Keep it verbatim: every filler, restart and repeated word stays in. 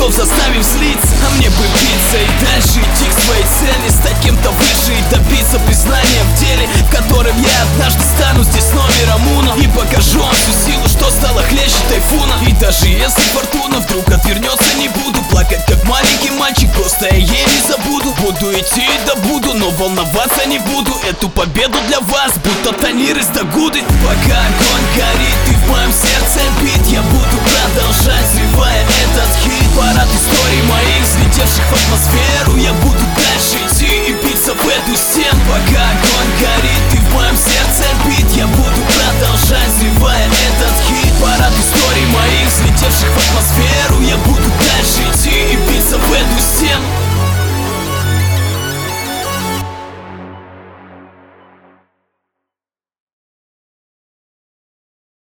врагов заставим слиться. А мне бы биться и дальше идти к своей цели, стать кем-то выше и добиться признания в деле, в котором я однажды стану здесь номером уно. И покажу вам всю силу, что стало хлеще тайфуна. И даже если фортуна вдруг отвернется, не буду плакать, как маленький мальчик, просто я ей не забуду. Буду идти и добуду, но волноваться не буду. Эту победу для вас, будто Танир из Дагуды. Пока огонь горит и в моем сердце бит, я буду продолжать, взрывая это